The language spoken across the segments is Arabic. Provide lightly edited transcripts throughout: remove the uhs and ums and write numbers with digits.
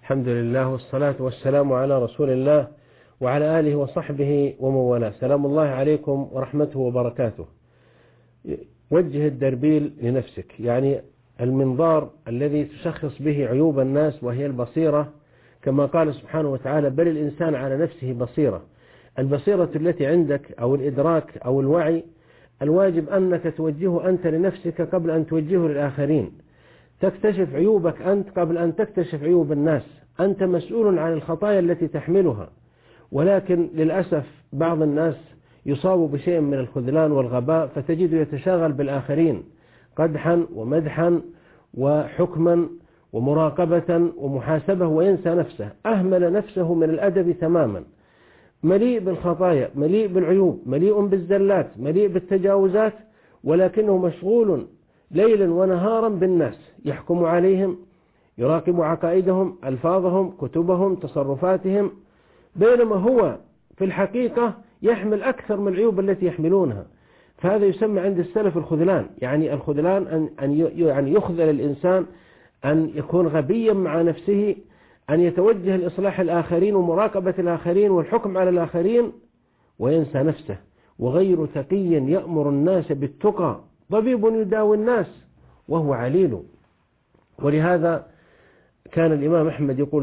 الحمد لله والصلاة والسلام على رسول الله وعلى آله وصحبه ومن والاه. سلام الله عليكم ورحمته وبركاته. وجه الدربيل لنفسك، يعني المنظار الذي تشخص به عيوب الناس وهي البصيرة، كما قال سبحانه وتعالى: بل الإنسان على نفسه بصيرة. البصيرة التي عندك أو الإدراك أو الوعي الواجب أنك توجهه أنت لنفسك قبل أن توجهه للآخرين. تكتشف عيوبك أنت قبل أن تكتشف عيوب الناس. أنت مسؤول عن الخطايا التي تحملها، ولكن للأسف بعض الناس يصاب بشيء من الخذلان والغباء، فتجد يتشاغل بالآخرين قدحا ومدحا وحكما ومراقبة ومحاسبة، وينسى نفسه، أهمل نفسه من الأدب تماما، مليء بالخطايا، مليء بالعيوب، مليء بالزلات، مليء بالتجاوزات، ولكنه مشغول ليلا ونهارا بالناس، يحكم عليهم، يراقب عقائدهم، ألفاظهم، كتبهم، تصرفاتهم، بينما هو في الحقيقة يحمل أكثر من العيوب التي يحملونها. فهذا يسمى عند السلف الخذلان. يعني الخذلان أن يخذل الإنسان، أن يكون غبيا مع نفسه، أن يتوجه لإصلاح الآخرين ومراقبة الآخرين والحكم على الآخرين وينسى نفسه. وغير تقي يأمر الناس بالتقى، طبيب يداوي الناس وهو عليل. ولهذا كان الإمام أحمد يقول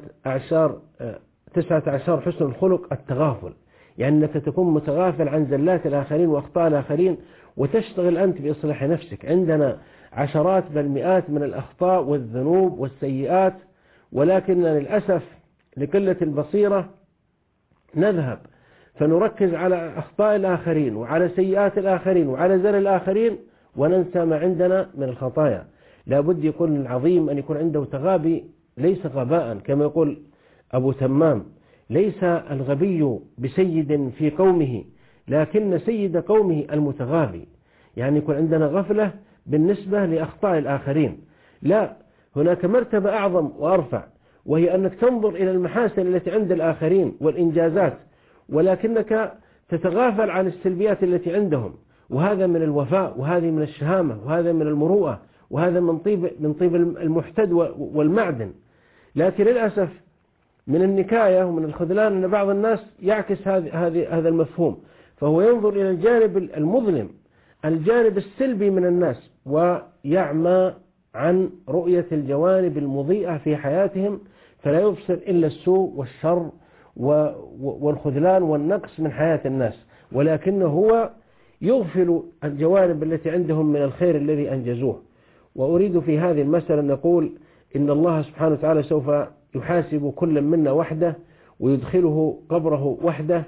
19 حسن الخلق التغافل، يعني أنك تكون متغافل عن زلات الآخرين وأخطاء الآخرين وتشتغل أنت بإصلاح نفسك. عندنا عشرات بل مئات من الأخطاء والذنوب والسيئات، ولكن للأسف لقلة البصيرة نذهب فنركز على أخطاء الآخرين وعلى سيئات الآخرين وعلى زل الآخرين وننسى ما عندنا من الخطايا. لا بد يكون العظيم أن يكون عنده تغابي، ليس غباء كما يقول أبو تمام: ليس الغبي بسيد في قومه، لكن سيد قومه المتغابي. يعني يكون عندنا غفلة بالنسبة لأخطاء الآخرين. لا، هناك مرتبة أعظم وأرفع، وهي أنك تنظر إلى المحاسن التي عند الآخرين والإنجازات، ولكنك تتغافل عن السلبيات التي عندهم. وهذا من الوفاء، وهذه من الشهامة، وهذا من المروءة، وهذا من طيب المحتد والمعدن. لكن للأسف من النكاية ومن الخذلان أن بعض الناس يعكس هذا المفهوم، فهو ينظر إلى الجانب المظلم، الجانب السلبي من الناس، ويعمى عن رؤية الجوانب المضيئة في حياتهم، فلا يبصر إلا السوء والشر والخذلان والنقص من حياة الناس، ولكنه هو يغفل الجوانب التي عندهم من الخير الذي أنجزوه. وأريد في هذه المسألة نقول إن الله سبحانه وتعالى سوف يحاسب كل منا وحده ويدخله قبره وحده،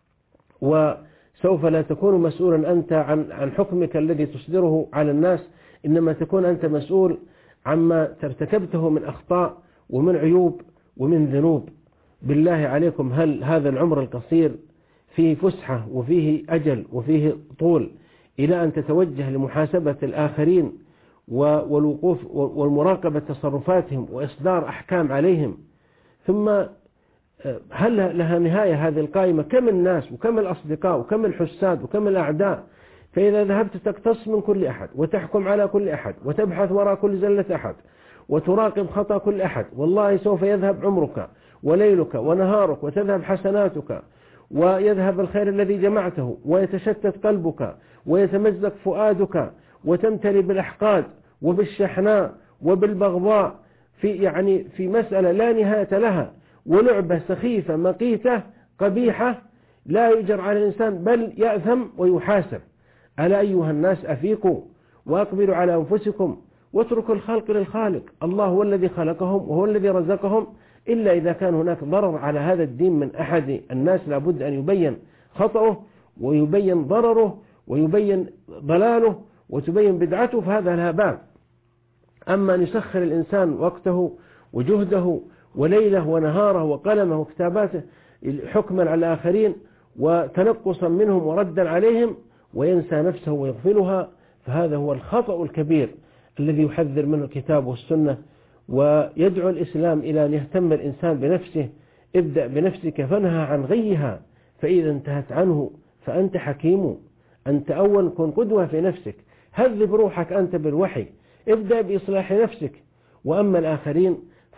وسوف لا تكون مسؤولا أنت عن حكمك الذي تصدره على الناس، إنما تكون أنت مسؤول عما ترتكبته من أخطاء ومن عيوب ومن ذنوب. بالله عليكم، هل هذا العمر القصير فيه فسحة وفيه أجل وفيه طول إلى أن تتوجه لمحاسبة الآخرين والوقوف والمراقبة تصرفاتهم وإصدار أحكام عليهم؟ ثم هل لها نهاية هذه القائمة؟ كم الناس وكم الأصدقاء وكم الحساد وكم الأعداء؟ فإذا ذهبت تقتص من كل أحد وتحكم على كل أحد وتبحث وراء كل زلة أحد وتراقب خطأ كل أحد، والله سوف يذهب عمرك وليلك ونهارك، وتذهب حسناتك، ويذهب الخير الذي جمعته، ويتشتت قلبك، ويتمزق فؤادك، وتمتلي بالأحقاد وبالشحناء وبالبغضاء في مسألة لا نهاية لها، ولعبة سخيفة مقيتة قبيحة لا يجر على الإنسان بل يأثم ويحاسب. ألا أيها الناس أفيقوا وأقبلوا على أنفسكم واتركوا الخلق للخالق. الله هو الذي خلقهم وهو الذي رزقهم، إلا إذا كان هناك ضرر على هذا الدين من أحد الناس لابد أن يبين خطأه ويبين ضرره ويبين ضلاله وتبين بدعته، فهذا لها باب. أما أن يسخر الإنسان وقته وجهده وليله ونهاره وقلمه وكتاباته حكما على الآخرين وتنقصا منهم وردا عليهم وينسى نفسه ويغفلها، فهذا هو الخطأ الكبير الذي يحذر منه الكتاب والسنة. ويدعو الإسلام إلى أن يهتم الإنسان بنفسه. ابدأ بنفسك فانهى عن غيها، فإذا انتهت عنه فأنت حكيم. أنت أول كن قدوة في نفسك، هذب روحك أنت بالوحي، ابدأ بإصلاح نفسك. وأما الآخرين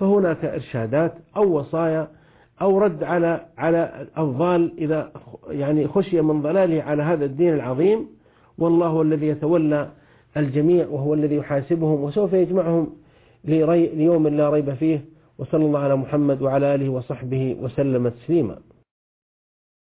فهناك إرشادات أو وصايا أو رد على الضال إذا يعني خشي من ضلاله على هذا الدين العظيم. والله هو الذي يتولى الجميع وهو الذي يحاسبهم وسوف يجمعهم ليوم لا ريب فيه. وصلى الله على محمد وعلى آله وصحبه وسلم تسليما.